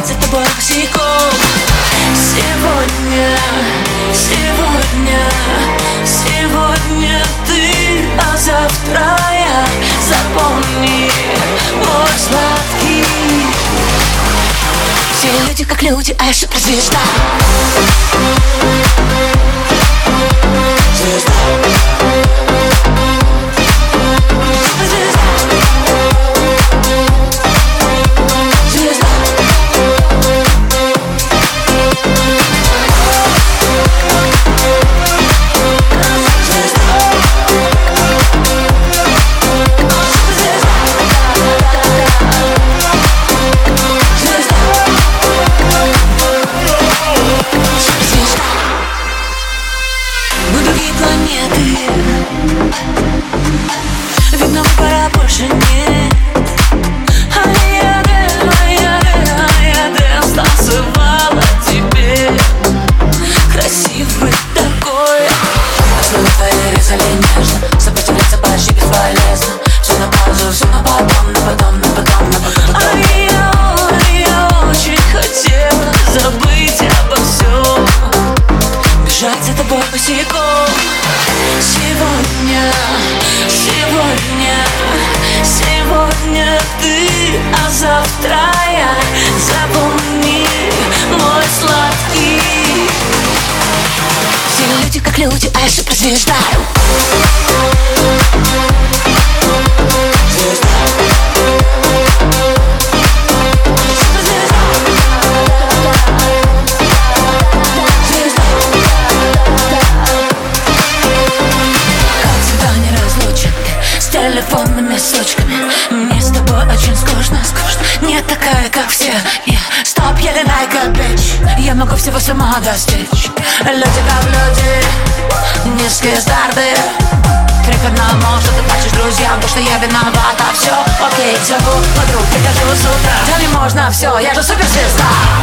за тобой босиком. Сегодня ты, а завтра я. Запомни, мой сладкий. Все люди как люди, а я суперзвезда. Звезда. Видно, пора больше нет. Дэнс танцевала тебе. Красивый такой. Основы твои резали нежно. Сопротивляться почти бесполезно. Все на паузу, все на потом, на потом, на потом, на потом. А я очень хотела забыть обо всем. Бежать за тобой босиком. Сегодня ты, а завтра я. Запомни, мой сладкий. Все люди как люди, а я суперзвезда. Телефонными сучками. Мне с тобой очень скучно. Не такая, как все. Стоп, еле like a bitch. Я могу всего сама достичь. Люди как люди, низкие старты. Триггерно, может, ты плачешь друзьям, то, что я виновата. Все, окей, зову подруг, прихожу с утра. Да не можно все, я же суперзвезда.